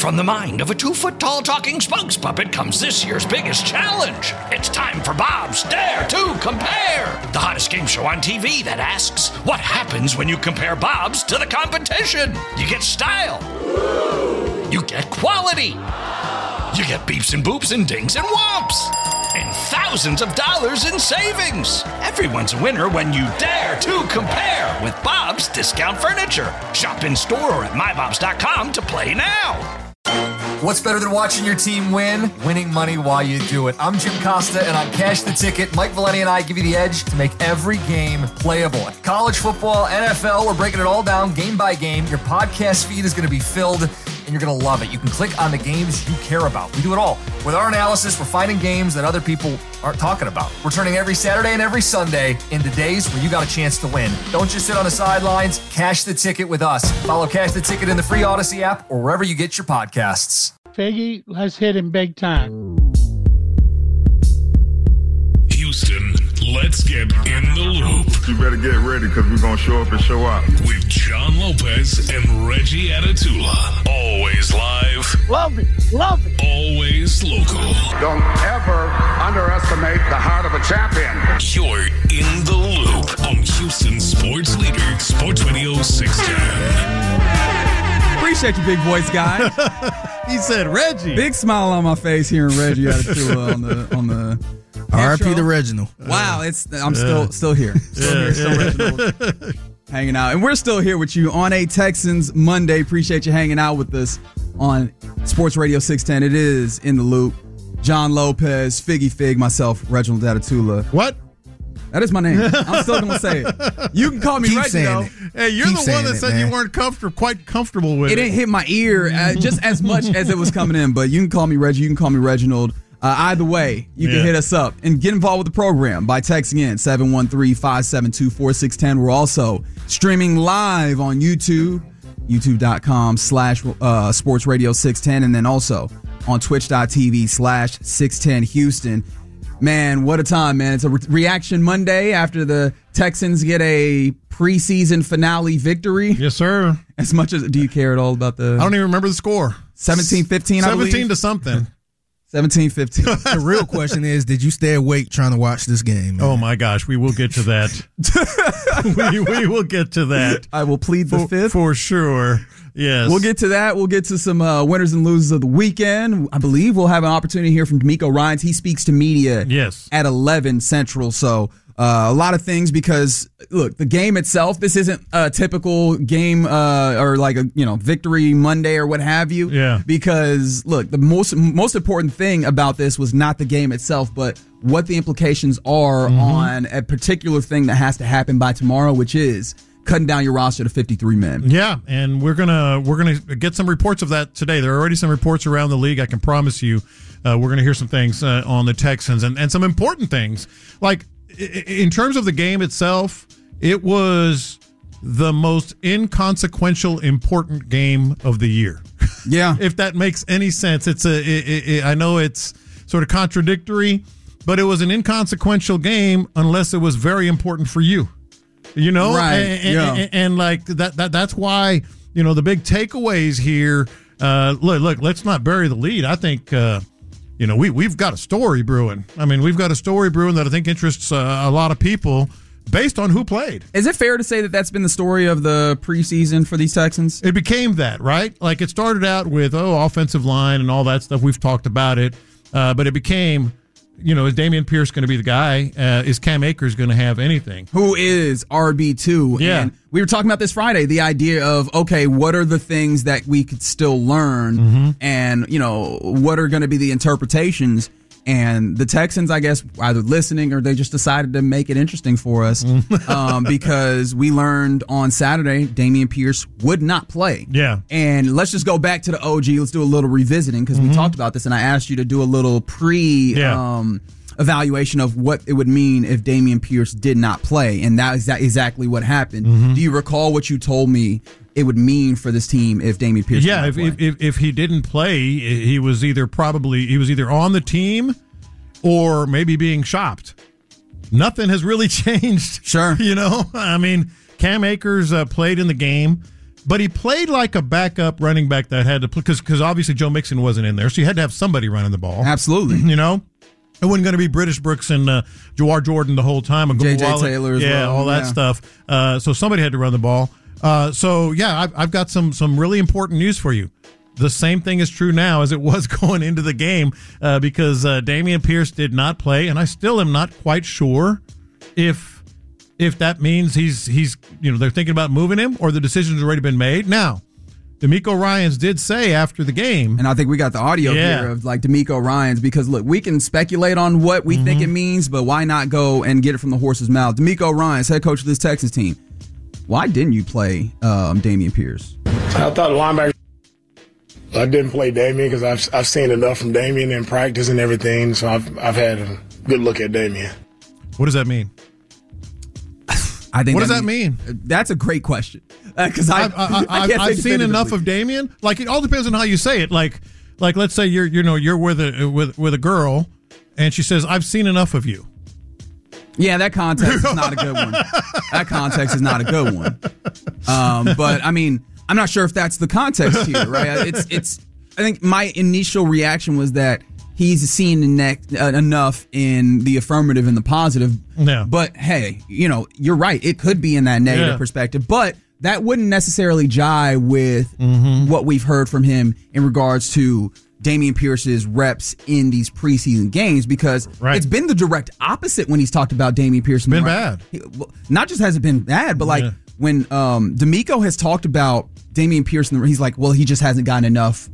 From the mind of a 2-foot-tall talking spokes puppet comes this year's biggest challenge. It's time for Bob's Dare to Compare, the hottest game show on TV that asks, what happens when you compare Bob's to the competition? You get style. You get quality. You get beeps and boops and dings and whomps. And thousands of dollars in savings. Everyone's a winner when you dare to compare with Bob's Discount Furniture. Shop in store or at mybobs.com to play now. What's better than watching your team win? Winning money while you do it. I'm Jim Costa, and on Cash the Ticket, Mike Valenti and I give you the edge to make every game playable. College football, NFL, we're breaking it all down game by game. Your podcast feed is going to be filled, and you're going to love it. You can click on the games you care about. We do it all. With our analysis, we're finding games that other people aren't talking about. We're turning every Saturday and every Sunday into days where you got a chance to win. Don't just sit on the sidelines. Cash the Ticket with us. Follow Cash the Ticket in the free Odyssey app or wherever you get your podcasts. Figgy, let's hit him big time. Houston, let's get in the loop. You better get ready because we're going to show up and show out. With John Lopez and Reggie Atatula. Always live. Love it. Always local. Don't ever underestimate the heart of a champion. You're in the loop on Houston Sports Leader, Sports Radio 610. Appreciate you, big voice guy. He said Reggie. Big smile on my face hearing Reggie Atatula on the R.I.P. the Reginald. Wow, I'm still here. Still Reginald. Hanging out. And we're still here with you on a Texans Monday. Appreciate you hanging out with us on Sports Radio 610. It is In the Loop. John Lopez, Figgy Fig, myself, Reginald Atatula. What? That is my name. I'm still going to say it. You can call me Reggie, though. Hey, you're the one that said you weren't quite comfortable with it. It didn't hit my ear just as much as it was coming in, but you can call me Reggie. You can call me Reginald. Either way, you can hit us up and get involved with the program by texting in 713-572-4610. We're also streaming live on YouTube, youtube.com/Sports Radio 610, and then also on twitch.tv/610 Houston. Man, what a time, man. It's a reaction Monday after the Texans get a preseason finale victory. Yes, sir. As much as, do you care at all about the... I don't even remember the score. 17-15, I believe. 17 to something. 17-15. The real question is, did you stay awake trying to watch this game, man? Oh, my gosh. We will get to that. we will get to that. I will plead the fifth. For sure. Yes. We'll get to that. We'll get to some winners and losers of the weekend. I believe we'll have an opportunity to hear from D'Amico Ryans. He speaks to media at 11 Central. So a lot of things because, look, the game itself, this isn't a typical game or like a victory Monday or what have you. Yeah. Because, look, the most important thing about this was not the game itself, but what the implications are on a particular thing that has to happen by tomorrow, which is cutting down your roster to 53 men. Yeah, and we're gonna get some reports of that today. There are already some reports around the league. I can promise you, we're gonna hear some things on the Texans and some important things. Like in terms of the game itself, it was the most inconsequential, important game of the year. Yeah, if that makes any sense. I know it's sort of contradictory, but it was an inconsequential game unless it was very important for you. Right? And like that's why the big takeaways here. Look, let's not bury the lead. I think we've got a story brewing. I mean, we've got a story brewing that I think interests a lot of people based on who played. Is it fair to say that that's been the story of the preseason for these Texans? It became that, right? Like it started out with offensive line and all that stuff. We've talked about it, but it became. Is Dameon Pierce going to be the guy? Is Cam Akers going to have anything? Who is RB2? Yeah. And we were talking about this Friday, the idea of, okay, what are the things that we could still learn? And, what are going to be the interpretations? And the Texans, I guess, either listening or they just decided to make it interesting for us because we learned on Saturday Dameon Pierce would not play. Yeah. And let's just go back to the OG. Let's do a little revisiting because we talked about this and I asked you to do a little evaluation of what it would mean if Dameon Pierce did not play. And that is exactly what happened. Do you recall what you told me it would mean for this team if Dameon Pierce did not play? If he didn't play, he was either on the team or maybe being shopped. Nothing has really changed. Sure. I mean, Cam Akers played in the game. But he played like a backup running back that had to play because obviously Joe Mixon wasn't in there, so you had to have somebody running the ball. Absolutely. You know? It wasn't going to be British Brooks and Jawar Jordan the whole time. And J.J. Taylor as well. All that stuff. So somebody had to run the ball. I've got some really important news for you. The same thing is true now as it was going into the game because Dameon Pierce did not play, and I still am not quite sure if that means he's they're thinking about moving him or the decision's already been made. Now, D'Amico Ryans did say after the game, and I think we got the audio here of like D'Amico Ryans, because look, we can speculate on what we think it means, but why not go and get it from the horse's mouth? D'Amico Ryans, head coach of this Texans team. Why didn't you play Dameon Pierce? I thought linebacker. I didn't play Dameon because I've seen enough from Dameon in practice and everything, so I've had a good look at Dameon. What does that mean? I think. What does that mean? That's a great question. Because I've seen enough of Dameon. Like, it all depends on how you say it. Like let's say you're with a girl, and she says, "I've seen enough of you." Yeah, that context is not a good one. That context is not a good one. But I mean, I'm not sure if that's the context here, right? It's. I think my initial reaction was that he's seen enough in the affirmative and the positive. Yeah. But hey, you're right. It could be in that negative perspective, but that wouldn't necessarily jive with what we've heard from him in regards to Dameon Pierce's reps in these preseason games, because it's been the direct opposite when he's talked about Dameon Pierce. Been bad. Not just has it been bad, but when D'Amico has talked about Dameon Pierce, he's like, well, he just hasn't gotten enough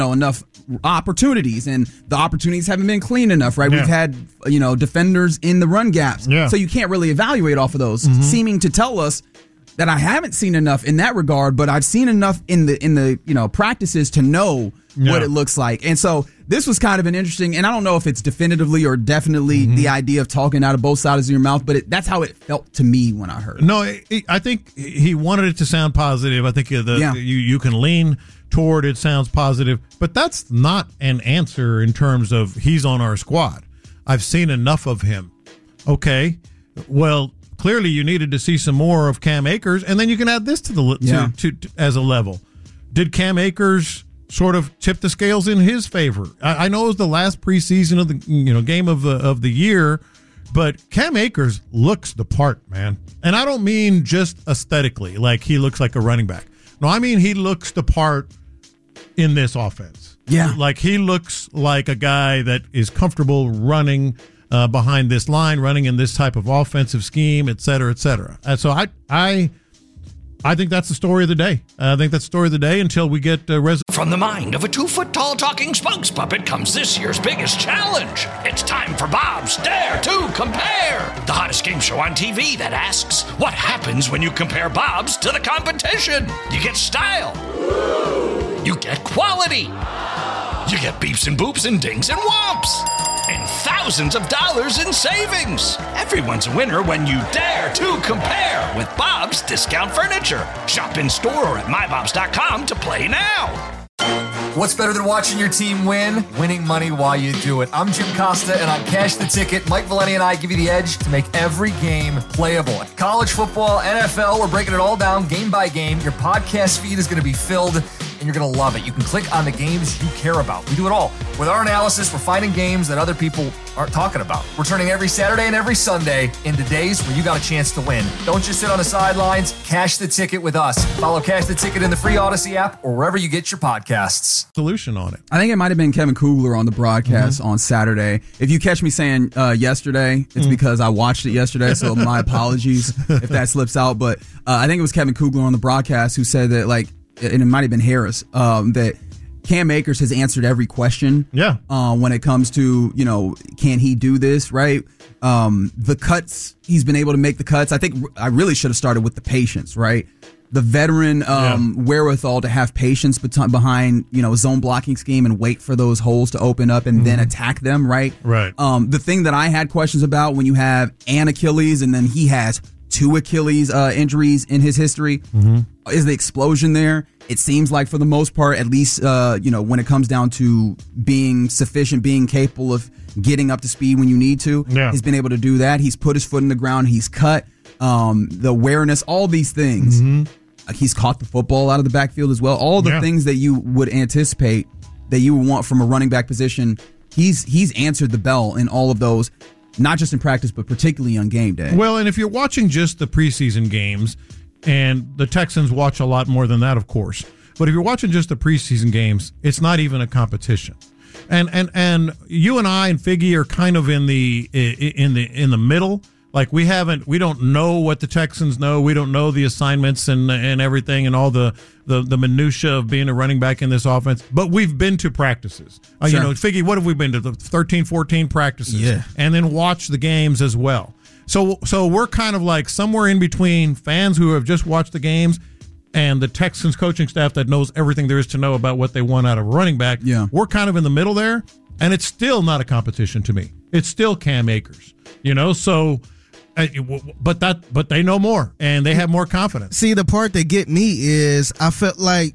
opportunities, and the opportunities haven't been clean enough, right? Yeah. We've had, defenders in the run gaps. Yeah. So you can't really evaluate off of those, seeming to tell us that I haven't seen enough in that regard, but I've seen enough in the practices to know what it looks like. And so this was kind of an interesting, and I don't know if it's definitively or definitely the idea of talking out of both sides of your mouth, but that's how it felt to me when I heard it. No, I think he wanted it to sound positive. I think you can lean toward it sounds positive, but that's not an answer in terms of he's on our squad. I've seen enough of him. Okay, well, clearly you needed to see some more of Cam Akers, and then you can add this to as a level. Did Cam Akers sort of tip the scales in his favor? I know it was the last preseason of the game of the year, but Cam Akers looks the part, man. And I don't mean just aesthetically, like he looks like a running back. No, I mean he looks the part in this offense. Yeah. Like he looks like a guy that is comfortable running behind this line, running in this type of offensive scheme, et cetera, et cetera. And so I think that's the story of the day. I think that's the story of the day until we get From the mind of a 2-foot-tall talking spokes puppet comes this year's biggest challenge. It's time for Bob's Dare to Compare, the hottest game show on TV that asks, what happens when you compare Bob's to the competition? You get style. You get quality. You get beeps and boops and dings and whomps. And thousands of dollars in savings. Everyone's a winner when you dare to compare with Bob's Discount Furniture. Shop in store or at mybobs.com to play now. What's better than watching your team win? Winning money while you do it. I'm Jim Costa, and on Cash the Ticket, Mike Valeni and I give you the edge to make every game playable. College football, NFL, we're breaking it all down game by game. Your podcast feed is going to be filled, and you're going to love it. You can click on the games you care about. We do it all. With our analysis, we're finding games that other people aren't talking about. We're turning every Saturday and every Sunday into days where you got a chance to win. Don't just sit on the sidelines. Cash the Ticket with us. Follow Cash the Ticket in the free Odyssey app or wherever you get your podcasts. Solution on it. I think it might have been Kevin Kugler on the broadcast on Saturday. If you catch me saying yesterday, it's because I watched it yesterday, so my apologies if that slips out. But I think it was Kevin Kugler on the broadcast who said that, like, and it might have been Harris, that Cam Akers has answered every question. Yeah. When it comes to, can he do this, right? The cuts, he's been able to make the cuts. I think I really should have started with the patience, right? The veteran wherewithal to have patience behind, zone blocking scheme and wait for those holes to open up and then attack them, right? Right. The thing that I had questions about when you have an Achilles and then he has 2 Achilles injuries in his history is the explosion there. It seems like for the most part, at least, when it comes down to being sufficient, being capable of getting up to speed when you need to, he's been able to do that. He's put his foot in the ground. He's cut. The awareness, all these things. He's caught the football out of the backfield as well. All the things that you would anticipate that you would want from a running back position, he's answered the bell in all of those, not just in practice, but particularly on game day. Well, and if you're watching just the preseason games, and the Texans watch a lot more than that, of course, but if you're watching just the preseason games, it's not even a competition. And you and I and Figgy are kind of in the middle. Like we don't know what the Texans know. We don't know the assignments and everything and all the minutia of being a running back in this offense. But we've been to practices. Sure. You know, Figgy, what have we been to? 13, 14 practices. Yeah. And then watch the games as well. So we're kind of like somewhere in between fans who have just watched the games and the Texans coaching staff that knows everything there is to know about what they want out of a running back. Yeah. We're kind of in the middle there, and it's still not a competition to me. It's still Cam Akers, you know, so... But they know more and they have more confidence. See, the part that get me is I felt like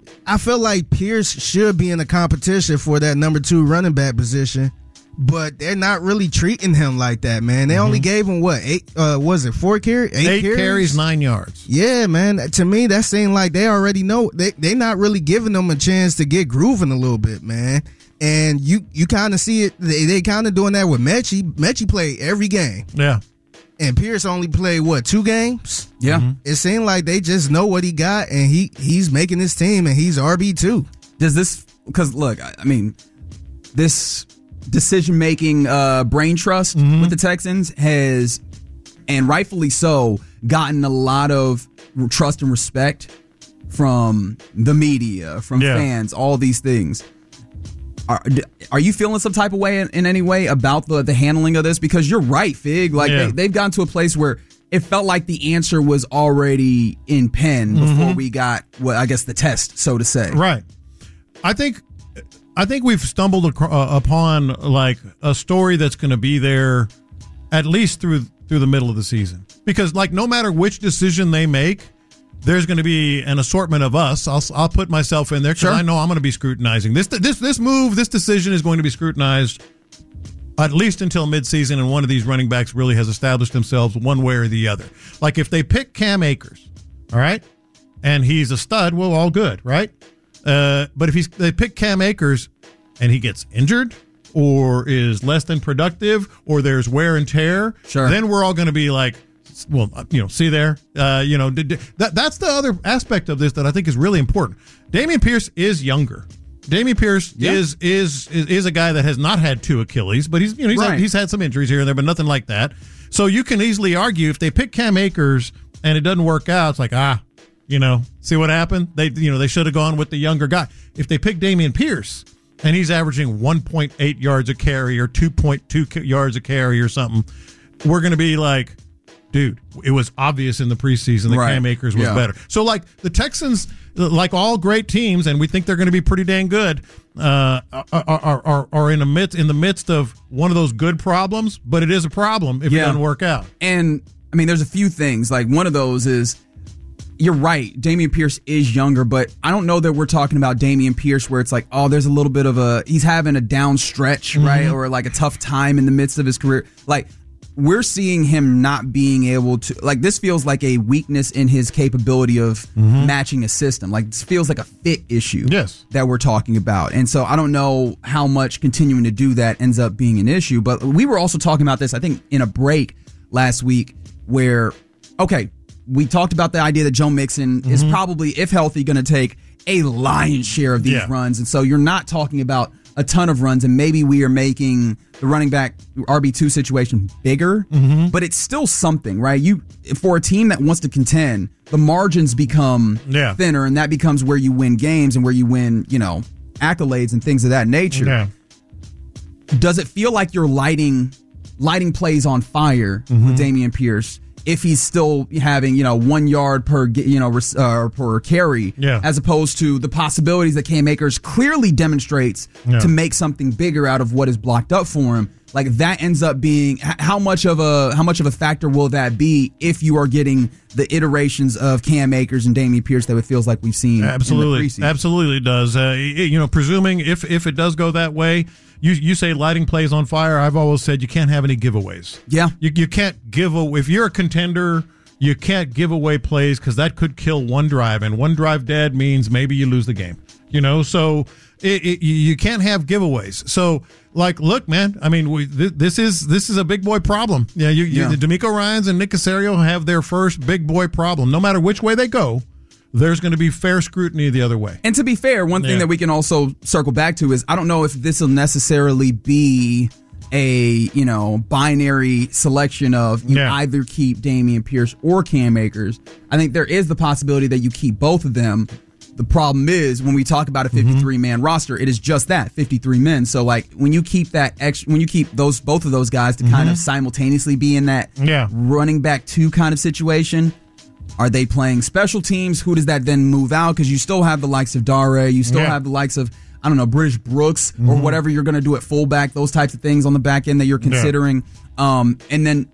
Pierce should be in the competition for that number 2 running back position, but they're not really treating him like that, man. They only gave him what, 4 carries? 8 carries, 9 yards. Yeah, man. To me, that seemed like they already know. They're not really giving them a chance to get grooving a little bit, man. And you kind of see it. They kind of doing that with Mechie. Mechie played every game. Yeah. And Pierce only played, 2 games? Yeah. It seemed like they just know what he got, and he's making his team, and he's RB2. Does this, because look, I mean, this decision-making brain trust with the Texans has, and rightfully so, gotten a lot of trust and respect from the media, from fans, all these things. Are you feeling some type of way in any way about the handling of this? Because you're right, Fig. Like they've gotten to a place where it felt like the answer was already in pen before we got, the test, so to say. Right. I think we've stumbled upon like a story that's going to be there at least through the middle of the season. Because like no matter which decision they make, there's going to be an assortment of us. I'll put myself in there because I know I'm going to be scrutinizing this move. This decision is going to be scrutinized at least until midseason, and one of these running backs really has established themselves one way or the other. Like if they pick Cam Akers, all right, and he's a stud, well, all good, right? But if they pick Cam Akers and he gets injured or is less than productive or there's wear and tear, then we're all going to be like, well, see there, that's the other aspect of this that I think is really important. Dameon Pierce is younger. Dameon Pierce is a guy that has not had 2 Achilles, but he's had some injuries here and there, but nothing like that. So you can easily argue if they pick Cam Akers and it doesn't work out, it's like, see what happened? They should have gone with the younger guy. If they pick Dameon Pierce and he's averaging 1.8 yards a carry or 2.2 yards a carry or something, we're going to be like, dude, it was obvious in the preseason that Cam Akers was better. So, like, the Texans, like all great teams, and we think they're going to be pretty dang good, are in the midst of one of those good problems, but it is a problem if it doesn't work out. And, I mean, there's a few things. Like, one of those is, you're right, Dameon Pierce is younger, but I don't know that we're talking about Dameon Pierce where it's like, oh, there's a little bit of he's having a down stretch, right? Or like a tough time in the midst of his career. Like, we're seeing him not being able to, like, this feels like a weakness in his capability of matching a system. Like, this feels like a fit issue that we're talking about. And so I don't know how much continuing to do that ends up being an issue. But we were also talking about this, I think, in a break last week where, okay, we talked about the idea that Joe Mixon is probably, if healthy, going to take a lion's share of these runs. And so you're not talking about a ton of runs, and maybe we are making the running back RB2 situation bigger, but it's still something, right? For a team that wants to contend, the margins become thinner, and that becomes where you win games and where you win, accolades and things of that nature. Yeah. Does it feel like you're lighting plays on fire with Dameon Pierce if he's still having 1 yard per per carry, as opposed to the possibilities that Cam Akers clearly demonstrates to make something bigger out of what is blocked up for him? Like, that ends up being how much of a factor will that be if you are getting the iterations of Cam Akers and Dameon Pierce that it feels like we've seen? Absolutely, in the preseason? Absolutely it does. Presuming if it does go that way. You say lighting plays on fire. I've always said you can't have any giveaways. Yeah. You can't give away. If you're a contender you can't give away plays because that could kill one drive, and one drive dead means maybe you lose the game. So you can't have giveaways. So, look, man, I mean, this is a big boy problem. The DeMeco Ryans and Nick Caserio have their first big boy problem. No matter which way they go, there's going to be fair scrutiny the other way. And to be fair, one thing that we can also circle back to is I don't know if this will necessarily be a binary selection of you either keep Dameon Pierce or Cam Akers. I think there is the possibility that you keep both of them. The problem is when we talk about a 53-man roster, it is just that 53 men. So when you keep both of those guys to kind of simultaneously be in that running back 2 kind of situation, are they playing special teams? Who does that then move out? Because you still have the likes of Dare, you still have the likes of British Brooks or whatever you're going to do at fullback, those types of things on the back end that you're considering. And then,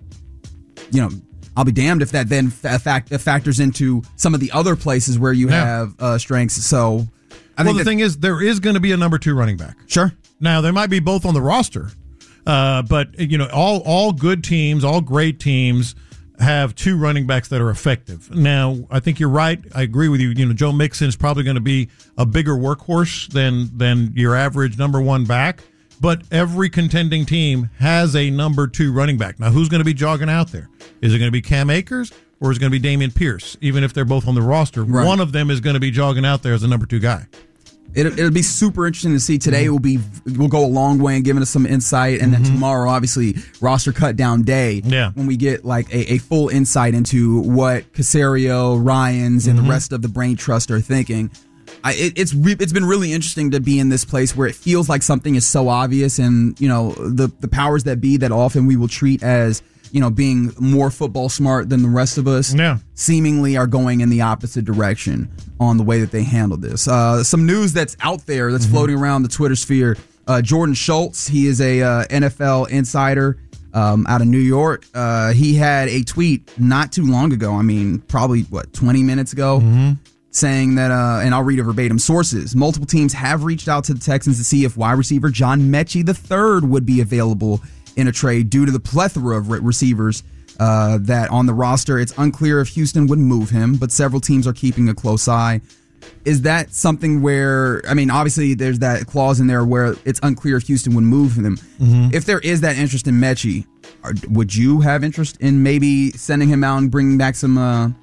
I'll be damned if that then factors into some of the other places where you have strengths. So, the thing is, there is going to be a number 2 running back. Sure. Now, they might be both on the roster, but all good teams, all great teams have 2 running backs that are effective. Now, I think you're right. I agree with you. Joe Mixon is probably going to be a bigger workhorse than your average number 1 back. But every contending team has a number 2 running back. Now, who's going to be jogging out there? Is it going to be Cam Akers or is it going to be Dameon Pierce? Even if they're both on the roster, one of them is going to be jogging out there as a number 2 guy. It'll be super interesting to see. Today will go a long way in giving us some insight, and then tomorrow, obviously, roster cut down day. Yeah. When we get a full insight into what Caserio, Ryans, and the rest of the Brain Trust are thinking. It's been really interesting to be in this place where it feels like something is so obvious, and the powers that be that often we will treat as being more football smart than the rest of us, seemingly are going in the opposite direction on the way that they handle this. Some news that's out there that's floating around the Twitter sphere. Jordan Schultz, he is a NFL insider out of New York. He had a tweet not too long ago. I mean, probably 20 minutes ago. Saying that, and I'll read a verbatim, sources, multiple teams have reached out to the Texans to see if wide receiver John Mechie III would be available in a trade due to the plethora of receivers that on the roster. It's unclear if Houston would move him, but several teams are keeping a close eye. Is that something where, obviously there's that clause in there where it's unclear if Houston would move him. If there is that interest in Mechie, would you have interest in maybe sending him out and bringing back some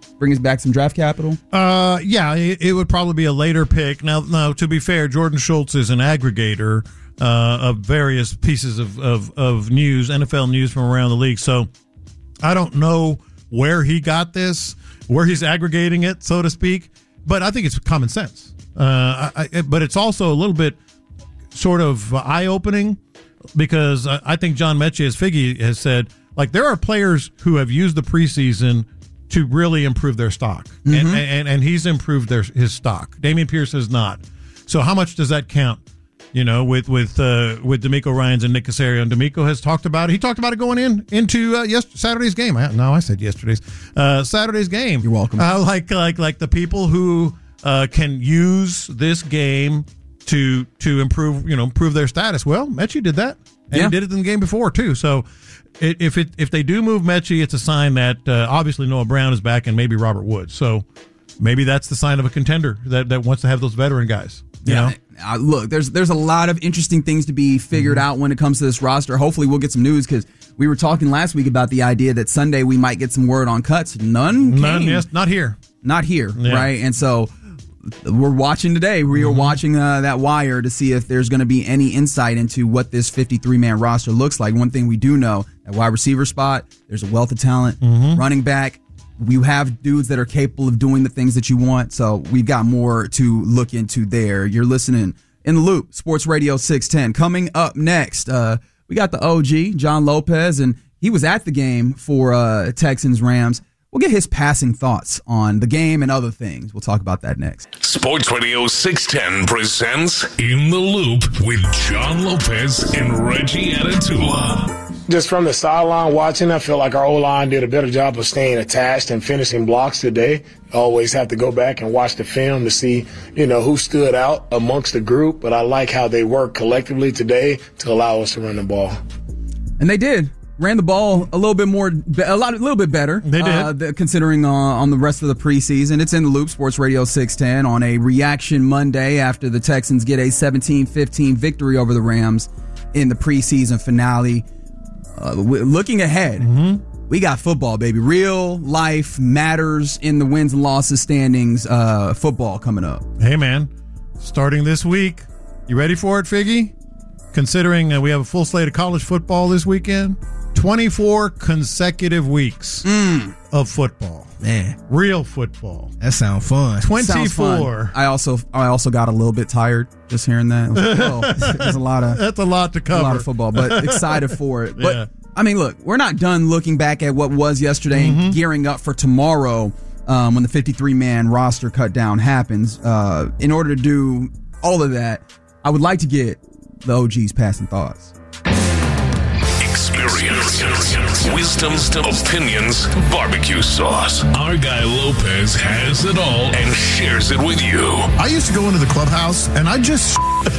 draft capital? It would probably be a later pick. Now, to be fair, Jordan Schultz is an aggregator of various pieces of news, NFL news from around the league. So I don't know where he got this, where he's aggregating it, so to speak. But I think it's common sense. But it's also a little bit sort of eye-opening because I think John Mechie, as Figgy has said, there are players who have used the preseason to really improve their stock. And he's improved his stock. Dameon Pierce has not. So how much does that count? With DeMeco Ryans and Nick Caserio, and DeMeco has talked about it. He talked about it going into Saturday's game. I said yesterday's. Saturday's game. You're welcome. Like the people who can use this game to improve their status. Well, Mechie did that, and he did it in the game before too. So if they do move Mechie, it's a sign that obviously Noah Brown is back and maybe Robert Woods. So maybe that's the sign of a contender that wants to have those veteran guys. Look, there's a lot of interesting things to be figured out when it comes to this roster. Hopefully we'll get some news because we were talking last week about the idea that Sunday we might get some word on cuts. None, yes, not here, right? And so we're watching today. We are watching that wire to see if there's going to be any insight into what this 53-man roster looks like. One thing we do know, at wide receiver spot, there's a wealth of talent. Running back, we have dudes that are capable of doing the things that you want. So we've got more to look into there. You're listening in the Loop, Sports Radio 610. Coming up next, we got the OG, John Lopez, and he was at the game for Texans-Rams. We'll get his passing thoughts on the game and other things. We'll talk about that next. Sports Radio 610 presents In the Loop with John Lopez and Reggie Atatula. Just from the sideline watching, I feel like our O-line did a better job of staying attached and finishing blocks today. Always have to go back and watch the film to see, who stood out amongst the group. But I like how they worked collectively today to allow us to run the ball. And they did. ran the ball a little bit better. They did. Considering on the rest of the preseason. It's in the Loop, Sports Radio 610 on a reaction Monday after the Texans get a 17-15 victory over the Rams in the preseason finale. Looking ahead, we got football, baby. Real life matters in the wins and losses standings. Football coming up. Hey, man, starting this week. You ready for it, Figgy? Considering we have a full slate of college football this weekend, 24 consecutive weeks of football. Man, real football. That sounds fun. 24. Fun. I also got a little bit tired just hearing that. There's a lot of that's a lot to cover. A lot of football, but excited for it. But yeah. I mean, look, we're not done looking back at what was yesterday and gearing up for tomorrow when the 53-man roster cut down happens. In order to do all of that, I would like to get the OG's passing thoughts. Experience, wisdom, opinions, barbecue sauce. Our guy Lopez has it all and shares it with you. I used to go into the clubhouse and I just...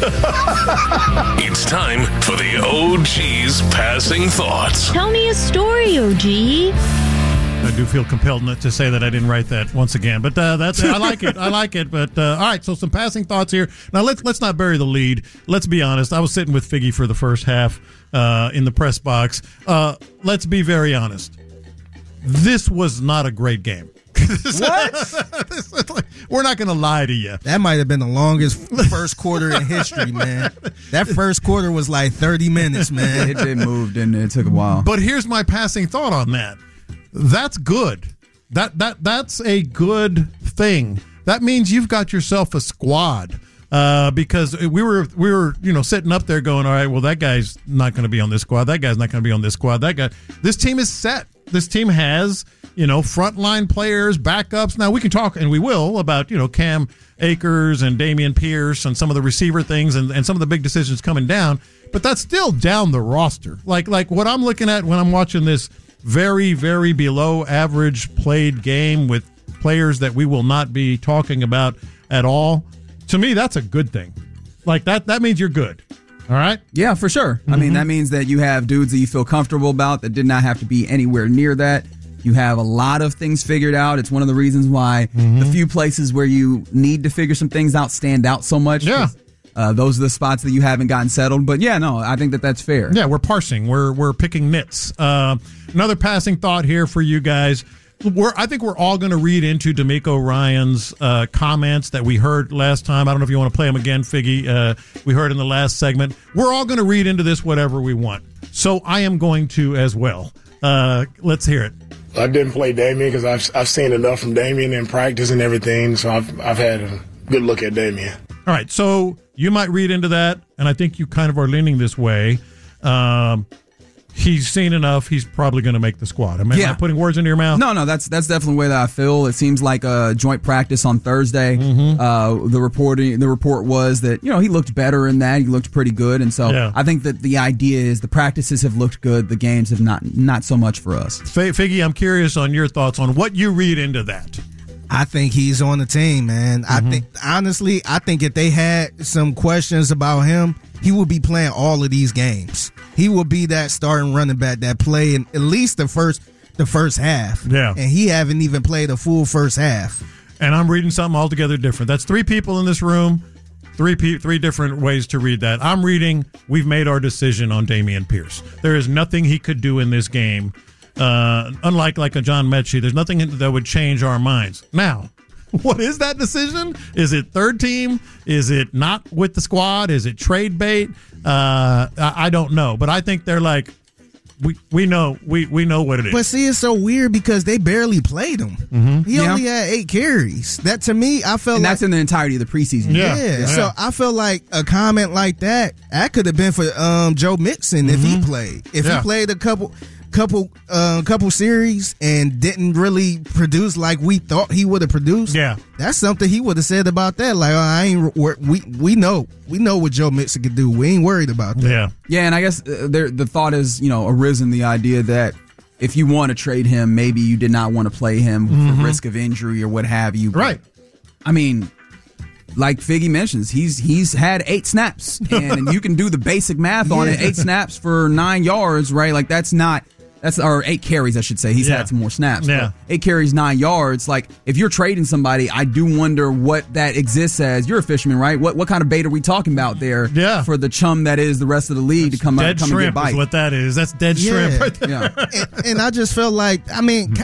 It's time for the OG's passing thoughts. Tell me a story, OG. I do feel compelled not to say that I didn't write that once again, but that's I like it. I like it. But all right, so some passing thoughts here. Now let's not bury the lead. Let's be honest. I was sitting with Figgy for the first half in the press box. Let's be very honest. This was not a great game. What? We're not going to lie to you. That might have been the longest first quarter in history, man. That first quarter was like 30 minutes, man. It did move, didn't it? It took a while. But here's my passing thought on that. That's good. That's a good thing. That means you've got yourself a squad. Because we were sitting up there going, all right, well, that guy's not going to be on this squad. That guy's not going to be on this squad. This team is set. This team has, frontline players, backups. Now we can talk, and we will, about, Cam Akers and Dameon Pierce and some of the receiver things and some of the big decisions coming down. But that's still down the roster. Like what I'm looking at when I'm watching this very, very below average played game with players that we will not be talking about at all. To me, that's a good thing. Like that means you're good. All right? Yeah, for sure. I mean, that means that you have dudes that you feel comfortable about that did not have to be anywhere near that. You have a lot of things figured out. It's one of the reasons why the few places where you need to figure some things out stand out so much. Yeah. Those are the spots that you haven't gotten settled. But yeah, no, I think that's fair. Yeah, we're parsing. We're picking nits. Another passing thought here for you guys. I think we're all going to read into D'Amico Ryan's comments that we heard last time. I don't know if you want to play them again, Figgy. We heard in the last segment. We're all going to read into this whatever we want. So I am going to as well. Let's hear it. I didn't play Dameon because I've seen enough from Dameon in practice and everything. So I've had a good look at Dameon. All right, so you might read into that, and I think you kind of are leaning this way. He's seen enough. He's probably going to make the squad. Am I putting words into your mouth? No, that's definitely the way that I feel. It seems like a joint practice on Thursday. The report was that he looked better in that. He looked pretty good, and so I think that the idea is the practices have looked good. The games have not so much for us. Figgy, I'm curious on your thoughts on what you read into that. I think he's on the team, man. I think if they had some questions about him, he would be playing all of these games. He will be that starting running back that play in at least the first half. Yeah. And he haven't even played a full first half. And I'm reading something altogether different. That's three people in this room, three different ways to read that. I'm reading, we've made our decision on Dameon Pierce. There is nothing he could do in this game. Unlike like a John Mechie, there's nothing that would change our minds. Now, what is that decision? Is it third team? Is it not with the squad? Is it trade bait? I don't know, but I think they're like, we know what it is. But see, it's so weird because they barely played him. He only had 8 carries. That to me, I felt and that's in the entirety of the preseason. Yeah. So I feel like a comment like that could have been for Joe Mixon if he played. If he played a couple series and didn't really produce like we thought he would have produced. Yeah, that's something he would have said about that. Like, we know what Joe Mixon could do. We ain't worried about that. Yeah, and I guess the thought is arisen the idea that if you want to trade him, maybe you did not want to play him for risk of injury or what have you. Right. I mean, like Figgy mentions, he's had 8 snaps, and you can do the basic math on it. 8 snaps for 9 yards, right? Like or 8 carries, I should say. He's had some more snaps. Yeah. 8 carries, 9 yards. Like, if you're trading somebody, I do wonder what that exists as. You're a fisherman, right? What kind of bait are we talking about there? Yeah. For the chum that is the rest of the league to come and get bite. Is what that is. That's dead shrimp right there. Yeah. And I just felt like, I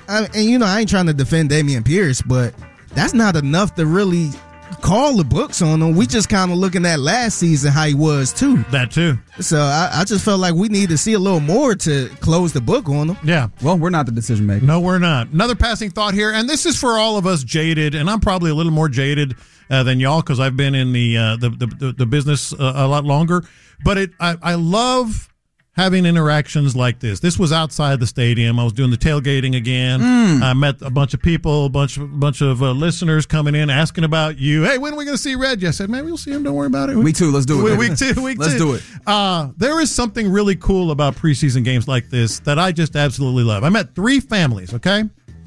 ain't trying to defend Damian Pierce, but that's not enough to really call the books on him. We just kind of looking at last season how he was too. That too. So I just felt like we need to see a little more to close the book on him. Yeah. Well, we're not the decision maker. No, we're not. Another passing thought here, and this is for all of us jaded, and I'm probably a little more jaded than y'all because I've been in the business a lot longer. But I love having interactions like this. This was outside the stadium. I was doing the tailgating again. I met a bunch of people, a bunch of listeners coming in asking about you. Hey, when are we going to see Reggie? I said, man, we'll see him. Don't worry about it. Week 2, let's do it. Week 2. Let's do it. There is something really cool about preseason games like this that I just absolutely love. I met 3 families, okay?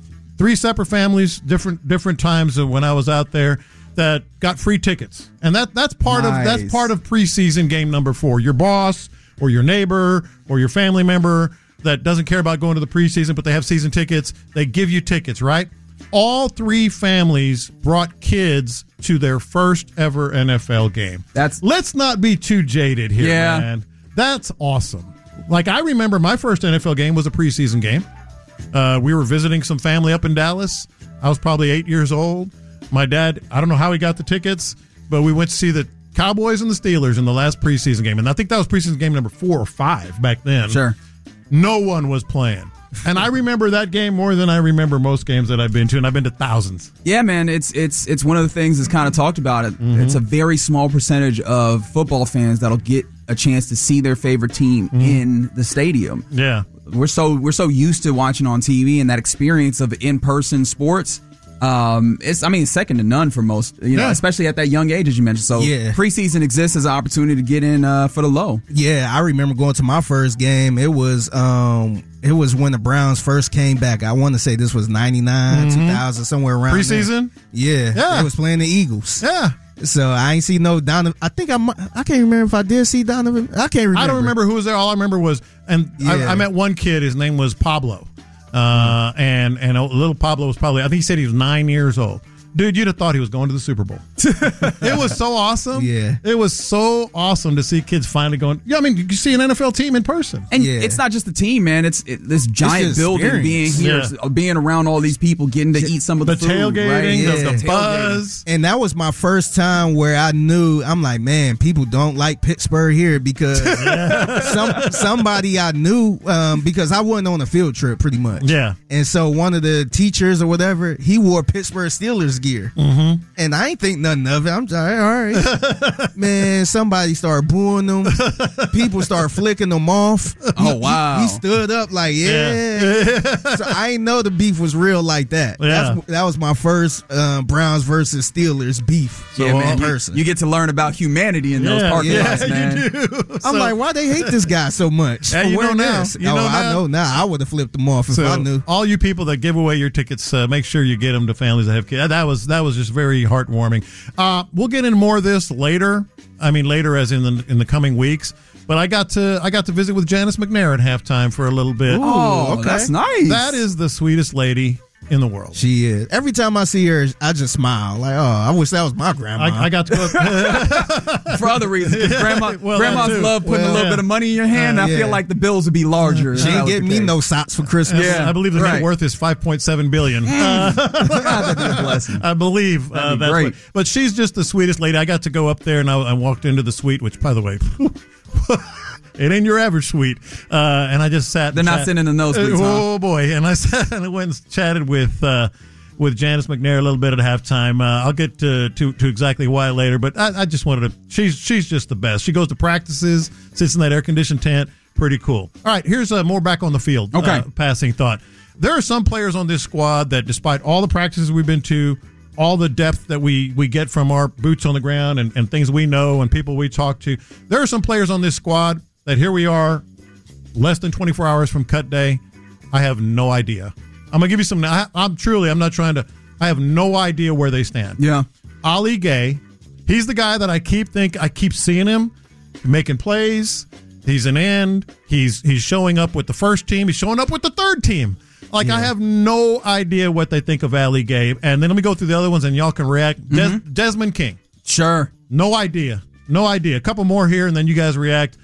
3 separate families, different times when I was out there that got free tickets. And that's part of preseason game number 4. Your boss or your neighbor or your family member that doesn't care about going to the preseason, but they have season tickets, they give you tickets, right? All 3 families brought kids to their first ever NFL game. Let's not be too jaded here, man. That's awesome. Like, I remember my first NFL game was a preseason game. We were visiting some family up in Dallas. I was probably 8 years old. My dad, I don't know how he got the tickets, but we went to see the Cowboys and the Steelers in the last preseason game. And I think that was preseason game number 4 or 5 back then. Sure. No one was playing. And I remember that game more than I remember most games that I've been to, and I've been to thousands. Yeah, man, it's one of the things that's kind of talked about. It's a very small percentage of football fans that'll get a chance to see their favorite team in the stadium. Yeah. We're so used to watching on TV, and that experience of in-person sports it's second to none for most, especially at that young age, as you mentioned. So preseason exists as an opportunity to get in for the low. Yeah, I remember going to my first game. It was when the Browns first came back. I want to say this was 99, 2000, somewhere around preseason. There. Yeah, they was playing the Eagles. Yeah. So I ain't see no Donovan. I can't remember if I did see Donovan. I can't remember. I don't remember who was there. All I remember was, I met one kid. His name was Pablo. And little Pablo was probably, I think he said he was 9 years old. Dude, you'd have thought he was going to the Super Bowl. It was so awesome. Yeah. It was so awesome to see kids finally going. Yeah, I mean, you can see an NFL team in person. And it's not just the team, man. It's this giant building being here, being around all these people, getting to eat some of the food. Tailgating, right? the buzz. And that was my first time where I knew, I'm like, man, people don't like Pittsburgh here because somebody I knew, because I wasn't on a field trip pretty much. Yeah. And so one of the teachers or whatever, he wore Pittsburgh Steelers gear. And I ain't think nothing of it. I'm sorry, all right. Man, somebody started booing them. People started flicking them off. Oh, wow. He stood up like, So I ain't know the beef was real like that. Yeah. That was my first Browns versus Steelers beef. So, man, in person. You get to learn about humanity in those parking lots, man. You do. I'm like, why they hate this guy so much? Yeah, you know now. I know now. I would have flipped them off if I knew. All you people that give away your tickets, make sure you get them to families that have kids. That was just very heartwarming. We'll get into more of this later. I mean, later as in the coming weeks. But I got to visit with Janice McNair at halftime for a little bit. Oh, okay. That's nice. That is the sweetest lady in the world. She is. Every time I see her, I just smile. Like, oh, I wish that was my grandma. I got to go for other reasons. Grandmas love putting a little bit of money in your hand. I feel like the bills would be larger. She ain't getting me no socks for Christmas. I believe the net worth is $5.7 billion. That'd be a blessing. I believe that's great. But she's just the sweetest lady. I got to go up there and I walked into the suite, which, by the way, it ain't your average suite. And I just sat. They're not sitting in those suites. Oh boy! And I sat and I went and chatted with Janice McNair a little bit at halftime. I'll get to exactly why later, but I just wanted to. She's just the best. She goes to practices, sits in that air conditioned tent. Pretty cool. All right, here's more back on the field. Okay, passing thought. There are some players on this squad that, despite all the practices we've been to, all the depth that we get from our boots on the ground and things we know and people we talk to, there are some players on this squad that here we are, less than 24 hours from cut day. I have no idea. I'm going to give you some. I have no idea where they stand. Yeah. Ali Gay He's the guy that I keep seeing him making plays. He's an end. He's showing up with the first team. He's showing up with the third team. Like, I have no idea what they think of Ali Gaye. And then let me go through the other ones, and y'all can react. Desmond King. Sure. No idea. A couple more here, and then you guys react.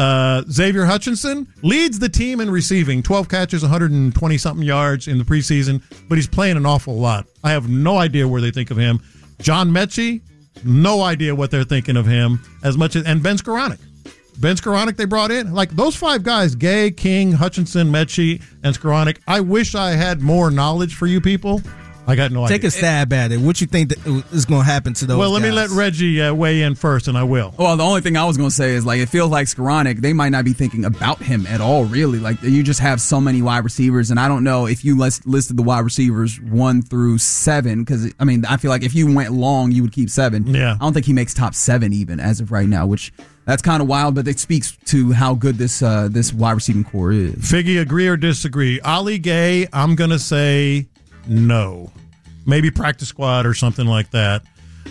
Xavier Hutchinson leads the team in receiving. 12 catches, 120-something yards in the preseason, but he's playing an awful lot. I have no idea where they think of him. John Mechie, no idea what they're thinking of him. And Ben Skoranek. Ben Skoranek they brought in. Like, those 5 guys, Gaye, King, Hutchinson, Mechie, and Skoranek, I wish I had more knowledge for you people. I got no idea. Take a stab at it. What you think that is going to happen to those Well, let guys? me let Reggie weigh in first, and I will. Well, the only thing I was going to say is, like, it feels like Skoranek, they might not be thinking about him at all, really. Like, you just have so many wide receivers, and I don't know if you listed the wide receivers 1 through 7, because, I mean, I feel like if you went long, you would keep 7. Yeah. I don't think he makes top 7 even as of right now, which that's kind of wild, but it speaks to how good this wide receiving core is. Figgy, agree or disagree? Ali Gaye, I'm going to say no. Maybe practice squad or something like that.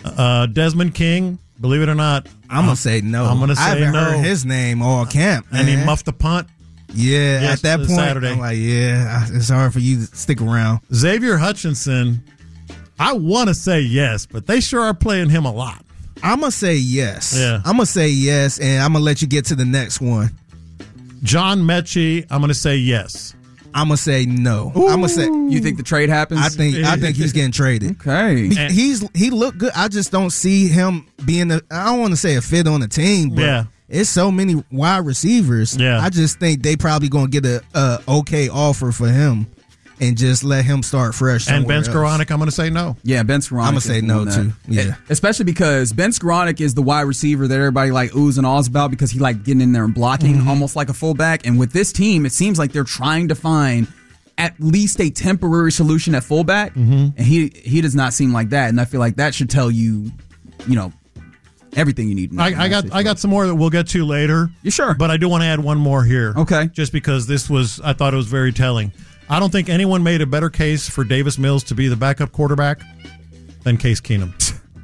Desmond King, believe it or not, I'm going to say no. I'm going to say I haven't no. heard his name all camp, man. And he muffed a punt. Yeah, at that point, Saturday. I'm like, it's hard for you to stick around. Xavier Hutchinson, I want to say yes, but they sure are playing him a lot. I'm going to say yes. Yeah. I'm going to say yes, and I'm going to let you get to the next one. John Mechie, I'm going to say yes. I'm going to say no. I'm going to say, You think the trade happens? I think he's getting traded. Okay. He looked good. I just don't see him being I don't want to say a fit on the team, but it's so many wide receivers. Yeah. I just think they probably going to get a okay offer for him and just let him start fresh. And Ben somewhere else. Skoranek, I'm going to say no. Yeah, Ben Skoranek. I'm going to say no, too. Yeah. Especially because Ben Skoranek is the wide receiver that everybody like oohs and ahs about because he like getting in there and blocking almost like a fullback. And with this team, it seems like they're trying to find at least a temporary solution at fullback. And he does not seem like that. And I feel like that should tell you, everything you need to know. I got some more that we'll get to later. You sure? But I do want to add one more here. Okay. Just because I thought it was very telling. I don't think anyone made a better case for Davis Mills to be the backup quarterback than Case Keenum.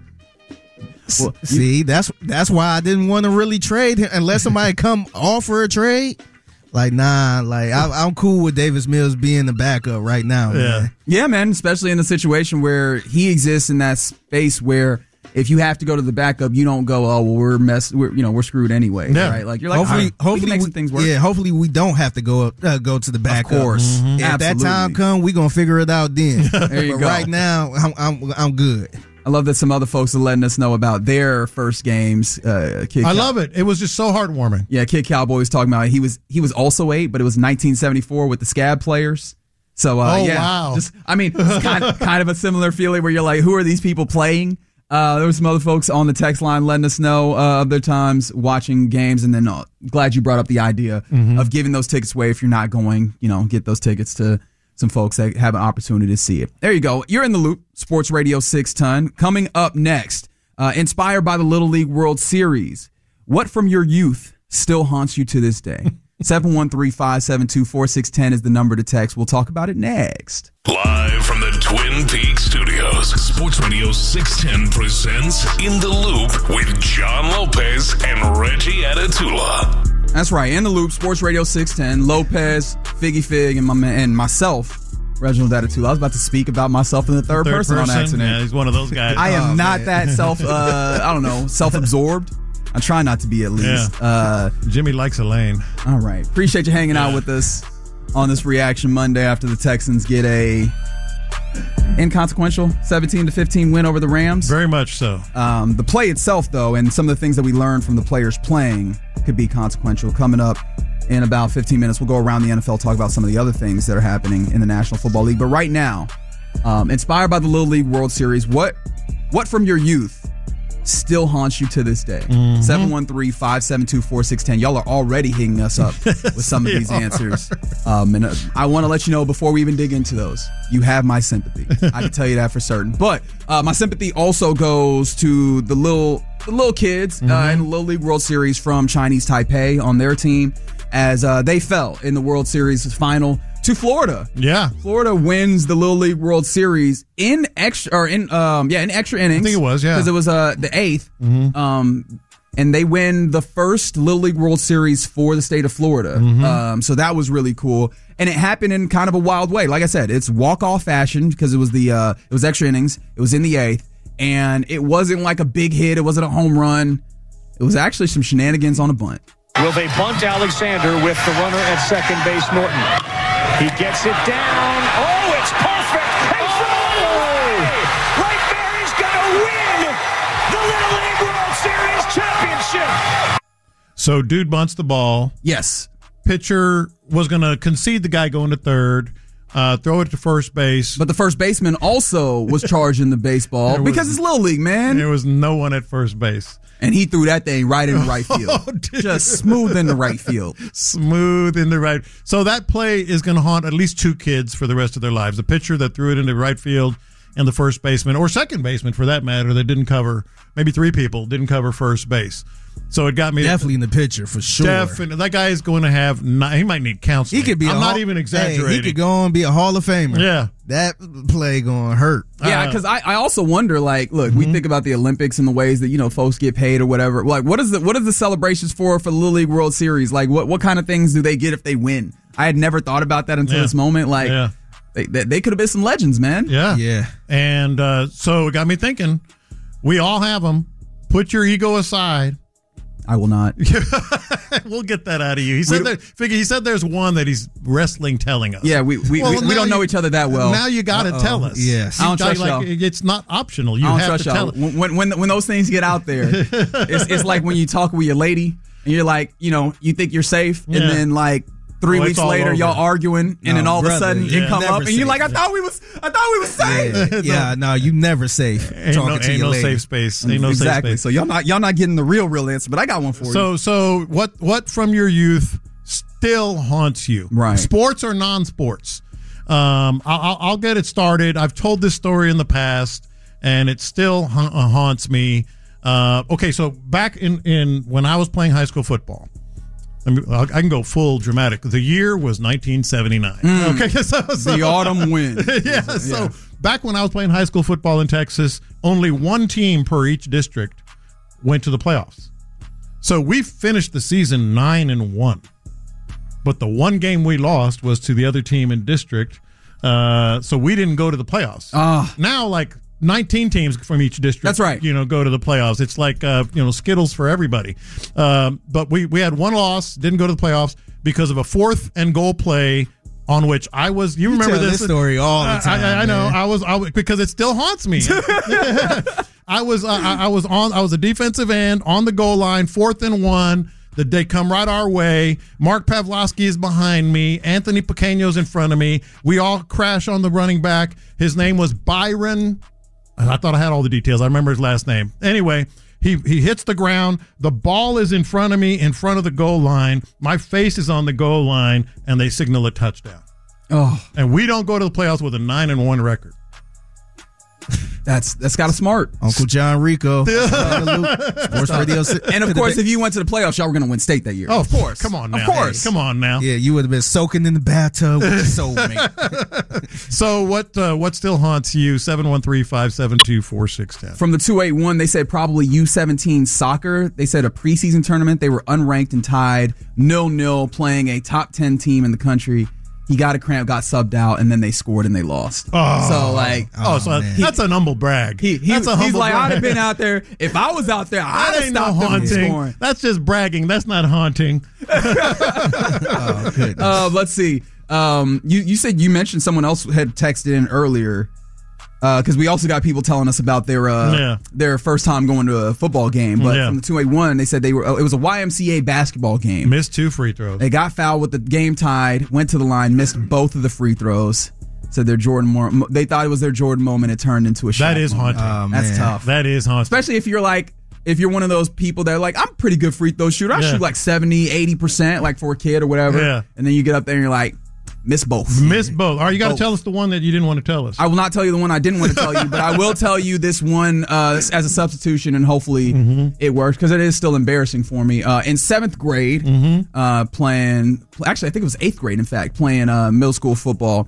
Well, see, that's why I didn't want to really trade him unless somebody come offer a trade. Like, nah, like I'm cool with Davis Mills being the backup right now. Man. Yeah, man, especially in the situation where he exists in that space where if you have to go to the backup, you don't go, oh, well, we're screwed anyway, right? Like, you're like, hopefully we can make some things work. Yeah, hopefully we don't have to go to the backup. Of course, If that time comes, we gonna figure it out then. There you but go. Right now, I'm good. I love that some other folks are letting us know about their first games. I love it. It was just so heartwarming. Yeah, Kid Cowboy was talking about he was also 8, but it was 1974 with the Scab Players. So wow. It's kind of a similar feeling where you're like, who are these people playing? There were some other folks on the text line letting us know of their times watching games, and then glad you brought up the idea of giving those tickets away if you're not going, get those tickets to some folks that have an opportunity to see it. There you go. You're in the loop. Sports Radio 610. Coming up next, inspired by the Little League World Series, what from your youth still haunts you to this day? 713-572-4610 is the number to text. We'll talk about it next. Live from the Twin Peaks studios, Sports Radio 610 presents In the Loop with John Lopez and Reggie Atatula. That's right. In the Loop, Sports Radio 610, Lopez, Figgy Fig, and myself, Reginald Atatula. I was about to speak about myself in the third person on accident. Yeah, he's one of those guys. I am not that self-absorbed. I try not to be, at least. Yeah. Jimmy likes Elaine. All right. Appreciate you hanging out with us on this Reaction Monday after the Texans get a inconsequential 17-15 win over the Rams. Very much so. The play itself, though, and some of the things that we learned from the players playing could be consequential. Coming up in about 15 minutes, we'll go around the NFL, talk about some of the other things that are happening in the National Football League. But right now, inspired by the Little League World Series, what from your youth still haunts you to this day? 713-572-4610. Y'all are already hitting us up with some of these answers. And I want to let you know before we even dig into those, you have my sympathy. I can tell you that for certain. But my sympathy also goes to the little kids in the Little League World Series from Chinese Taipei on their team as they fell in the World Series final to Florida. Yeah. Florida wins the Little League World Series in extra innings. I think it was, yeah. Because it was the 8th. Mm-hmm. And they win the first Little League World Series for the state of Florida. Mm-hmm. So that was really cool. And it happened in kind of a wild way. Like I said, it's walk-off fashion because it was it was extra innings. It was in the 8th. And it wasn't like a big hit. It wasn't a home run. It was actually some shenanigans on a bunt. Will they bunt Alexander with the runner at second base, Norton? He gets it down. Oh, it's perfect. Right there, he's going to win the Little League World Series championship. So, dude bunts the ball. Yes. Pitcher was going to concede the guy going to third, throw it to first base. But the first baseman also was charging the baseball because it's Little League, man. There was no one at first base. And he threw that thing right in right field. Just smooth in the right field. Smooth in the right. So that play is going to haunt at least 2 kids for the rest of their lives. The pitcher that threw it into right field and the first baseman, or second baseman for that matter, that didn't cover, maybe 3 people didn't cover first base. So it got me. Definitely in the picture for sure. Definitely. That guy is going to have, he might need counseling. He could be I'm not even exaggerating. He could go on and be a Hall of Famer. Yeah. That play going to hurt. Yeah, because I also wonder, like, look, we think about the Olympics and the ways that, folks get paid or whatever. Like, what is the celebrations for the Little League World Series? Like, what kind of things do they get if they win? I had never thought about that until this moment. Like, they could have been some legends, man. Yeah. Yeah. And so it got me thinking, we all have them. Put your ego aside. I will not. We'll get that out of you. He said there's one that he's wrestling telling us. Yeah, we don't know each other that well. Now you got to tell us. Yes. I don't trust y'all. It's not optional. You have to tell us. When those things get out there, it's like when you talk with your lady and you're like, you think you're safe, and then like 3 weeks later, y'all arguing, and then all of a sudden you come up and you're like, I thought we was safe. Yeah, no, you never safe. Ain't no safe space. Ain't no safe space. So y'all not getting the real answer, but I got one for you. So what from your youth still haunts you? Right. Sports or non-sports? I'll get it started. I've told this story in the past, and it still haunts me. Okay, so back in when I was playing high school football. I can go full dramatic. The year was 1979. Okay, so the autumn wind. So back when I was playing high school football in Texas, only one team per each district went to the playoffs. So we finished the season 9-1, but the one game we lost was to the other team in district. So we didn't go to the playoffs. Now, like 19 teams from each district. That's right. Go to the playoffs. It's like Skittles for everybody. But we had one loss, didn't go to the playoffs because of a 4th and goal play on which I was. You remember this story all the time. I know. I was because it still haunts me. I was a defensive end on the goal line, 4th and 1. They come right our way. Mark Pavlovsky is behind me. Anthony Pequeño's in front of me. We all crash on the running back. His name was Byron. I thought I had all the details. I remember his last name. Anyway, he hits the ground. The ball is in front of me, in front of the goal line. My face is on the goal line, and they signal a touchdown. Oh, and we don't go to the playoffs with a 9-1 record. That's kind of smart. Uncle John Rico. Sports Radio. And of course, if you went to the playoffs, y'all were going to win state that year. Oh, of course. Come on now. Of course. Come on now. Yeah, you would have been soaking in the bathtub with your soulmate. So what still haunts you? 713-572-4610. From the 281, they said probably U17 soccer. They said a preseason tournament. They were unranked and tied 0-0 playing a top 10 team in the country. He got a cramp, got subbed out, and then they scored and they lost. That's an humble brag. He's like, brag. I'd have been out there. If I was out there, I'd have stopped them from scoring. That's just bragging. That's not haunting. Let's see. You mentioned someone else had texted in earlier. Because we also got people telling us about their first time going to a football game. But from the 281, they said it was a YMCA basketball game. Missed 2 free throws. They got fouled with the game tied, went to the line, missed both of the free throws. Said they thought it was their Jordan moment. It turned into a shot. That is haunting. That's tough. That is haunting. Especially if you're one of those people that are like, I'm a pretty good free throw shooter. I shoot like 70, 80%, like for a kid or whatever. Yeah. And then you get up there and you're like, Missed both. Missed both. All right, you got to tell us the one that you didn't want to tell us. I will not tell you the one I didn't want to tell you, but I will tell you this one as a substitution, and hopefully it works, because it is still embarrassing for me. In 7th grade, playing, actually I think it was 8th grade, in fact, playing middle school football.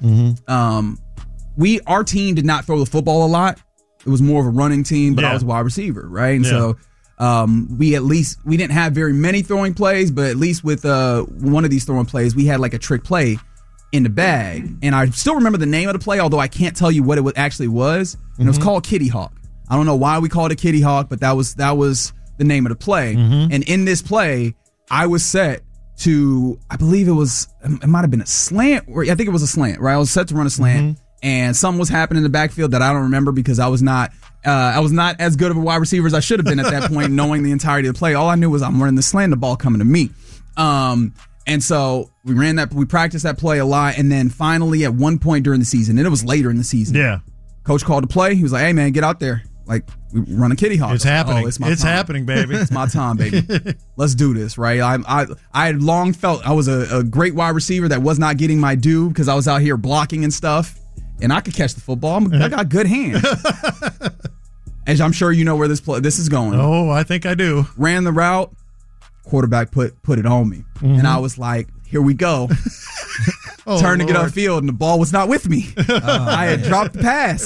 Our team did not throw the football a lot. It was more of a running team, but I was a wide receiver, right? And so we didn't have very many throwing plays, but at least with one of these throwing plays, we had like a trick play in the bag. And I still remember the name of the play, although I can't tell you what it actually was. And it was called Kitty Hawk. I don't know why we called it Kitty Hawk, but that was the name of the play. And in this play, I was set to, I believe it might have been a slant, or I think it was a slant, right? I was set to run a slant, and something was happening in the backfield that I don't remember, because I was not as good of a wide receiver as I should have been at that point, knowing the entirety of the play. All I knew was I'm running the slant, the ball coming to me. And so we practiced that play a lot, and then finally at one point during the season, and it was later in the season, coach called a play. He was like, "Hey man, get out there. Like, we run a Kitty Hawk." It's happening. It's happening, baby. It's my time, baby. Let's do this, right? I had long felt I was a great wide receiver that was not getting my due, because I was out here blocking and stuff, and I could catch the football. I got good hands. As I'm sure you know where this is going. Oh, I think I do. Ran the route. Quarterback put it on me, and I was like, "Here we go." Turned to get upfield, and the ball was not with me. I had dropped the pass.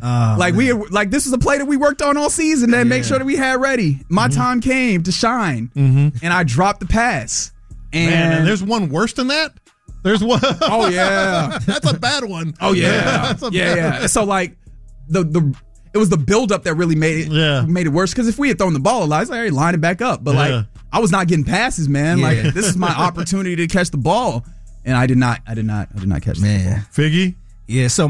This was a play that we worked on all season to make sure that we had ready. My time came to shine, and I dropped the pass. And there's one worse than that. There's one. Oh yeah, that's a bad one. Oh yeah, yeah. So like it was the buildup that really made it worse, because if we had thrown the ball a lot, I was like, "Hey, line it back up." But like, I was not getting passes, man. Yeah. Like, this is my opportunity to catch the ball, and I did not catch the ball. Figgy? Yeah, so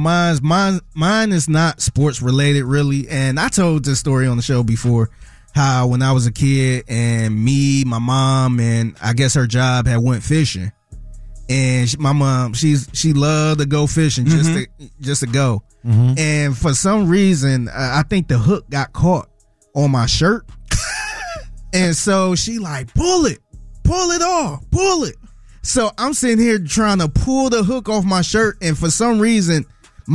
mine is not sports related really, and I told this story on the show before, how when I was a kid, and me, my mom, and I guess her job had went fishing, and my mom, she loved to go fishing just to go, and for some reason, I think the hook got caught on my shirt. And so she like, pull it off, pull it. So I'm sitting here trying to pull the hook off my shirt, and for some reason,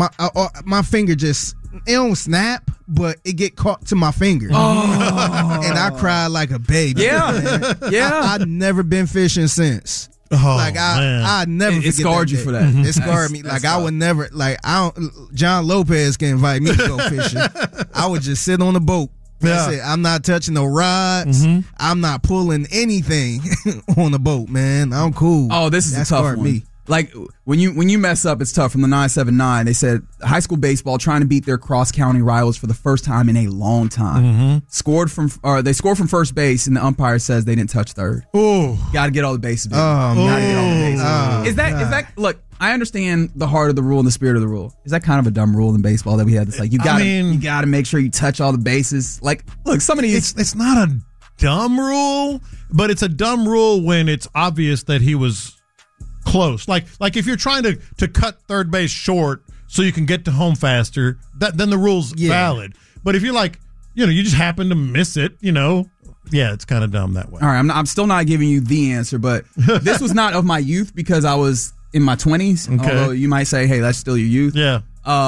my finger it don't snap, but it get caught to my finger. Oh. And I cried like a baby. Yeah, yeah. I've never been fishing since. Oh, I never. It scarred you for that. It scarred me. Like, I would never. Like, John Lopez can invite me to go fishing. I would just sit on the boat. That's it. I'm not touching no rods. I'm not pulling anything on the boat, man. I'm cool. Oh, this is a tough one. Me. Like, when you mess up, it's tough. From the 979, they said high school baseball trying to beat their cross-county rivals for the first time in a long time. They scored from first base, and the umpire says they didn't touch third. Oh, got to get all the bases. Gotta get all the bases. Is that look? I understand the heart of the rule and the spirit of the rule. Is that kind of a dumb rule in baseball that we had? It's like you got to make sure you touch all the bases. Like, look, some of these. It's not a dumb rule, but it's a dumb rule when it's obvious that he was close. Like if you're trying to cut third base short so you can get to home faster, then the rule's valid. But if you're like, you just happen to miss it, it's kind of dumb that way. All right, I'm still not giving you the answer, but this was not of my youth, because I was in my 20s. Okay. Although you might say, hey, that's still your youth. Yeah.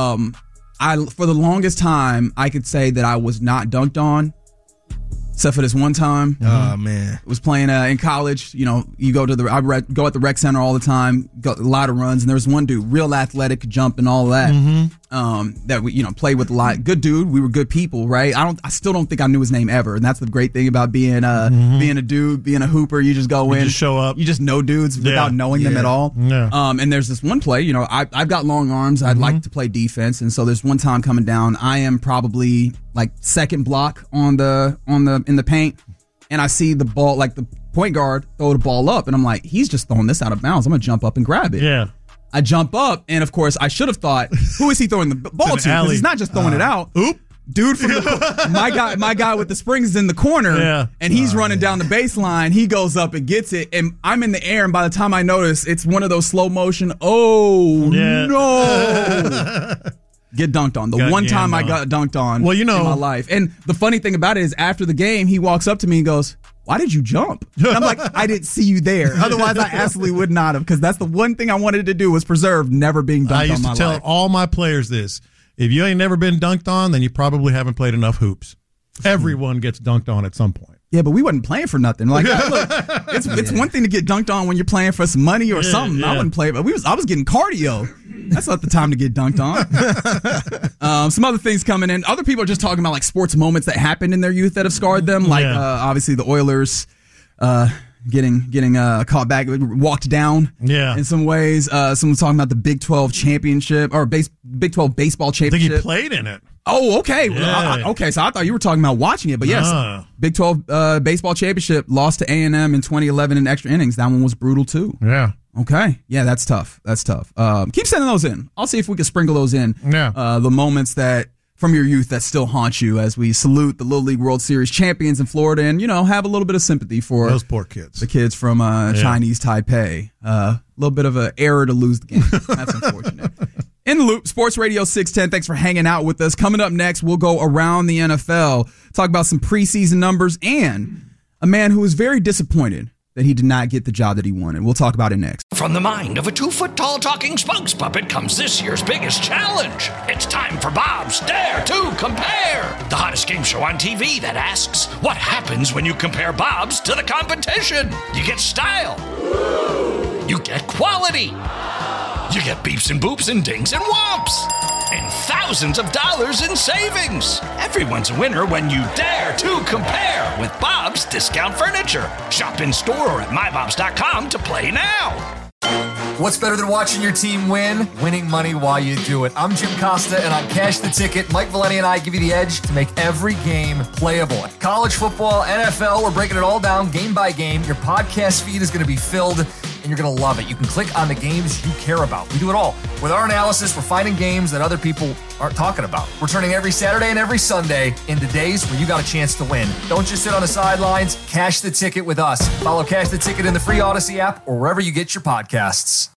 For the longest time, I could say that I was not dunked on, except for this one time. Oh man, I was playing in college. You go to I go at the rec center all the time. Got a lot of runs, and there was one dude, real athletic, jump and all that. That we played with a lot. Good dude. We were good people, right? I still don't think I knew his name ever, and that's the great thing about being a dude, being a hooper. You just go in, just show up. You just know dudes without knowing them at all. Yeah. And there's this one play. I've got long arms. I'd like to play defense, and so there's one time coming down. I am probably like second block in the paint, and I see the ball, like the point guard throw the ball up, and I'm like, he's just throwing this out of bounds. I'm gonna jump up and grab it. Yeah. I jump up, and of course, I should have thought, who is he throwing the ball to? Because he's not just throwing it out. Oop. Dude from my guy with the springs is in the corner, and he's running down the baseline. He goes up and gets it, and I'm in the air, and by the time I notice, it's one of those slow motion, no. get dunked on. The one time I got dunked on in my life. And the funny thing about it is after the game, he walks up to me and goes, "Why did you jump?" And I'm like, "I didn't see you there. Otherwise, I absolutely would not have." Because that's the one thing I wanted to do was preserve never being dunked on. I used to tell all my players this. If you ain't never been dunked on, then you probably haven't played enough hoops. Everyone gets dunked on at some point. Yeah, but we wasn't playing for nothing. Like, look, it's one thing to get dunked on when you're playing for some money or something. I wouldn't play, but I was getting cardio. That's not the time to get dunked on. Some other things coming in. Other people are just talking about like sports moments that happened in their youth that have scarred them. Like obviously the Oilers getting caught back, walked down. In some ways. Someone's talking about the Big 12 championship or Big 12 baseball championship. I think he played in it. Oh, okay. Yeah. Okay, so I thought you were talking about watching it, but yes, Big 12 baseball championship lost to A&M in 2011 in extra innings. That one was brutal too. Yeah. Okay. Yeah, that's tough. Keep sending those in. I'll see if we can sprinkle those in. Yeah. The moments that from your youth that still haunt you as we salute the Little League World Series champions in Florida and, have a little bit of sympathy for those poor kids. The kids from Chinese Taipei. A little bit of an error to lose the game. That's unfortunate. In the Loop, Sports Radio 610. Thanks for hanging out with us. Coming up next, we'll go around the NFL, talk about some preseason numbers, and a man who was very disappointed that he did not get the job that he wanted. We'll talk about it next. From the mind of a 2-foot-tall talking spokes puppet comes this year's biggest challenge. It's time for Bob's Dare to Compare, the hottest game show on TV that asks, what happens when you compare Bob's to the competition? You get style. You get quality. You get beeps and boops and dings and whomps. And thousands of dollars in savings. Everyone's a winner when you dare to compare with Bob's Discount Furniture. Shop in store or at mybobs.com to play now. What's better than watching your team win? Winning money while you do it. I'm Jim Costa, and on Cash the Ticket, Mike Valeni and I give you the edge to make every game playable. College football, NFL, we're breaking it all down game by game. Your podcast feed is going to be filled, and you're going to love it. You can click on the games you care about. We do it all. With our analysis, we're finding games that other people aren't talking about. We're turning every Saturday and every Sunday into days where you got a chance to win. Don't just sit on the sidelines. Cash the Ticket with us. Follow Cash the Ticket in the free Odyssey app or wherever you get your podcasts.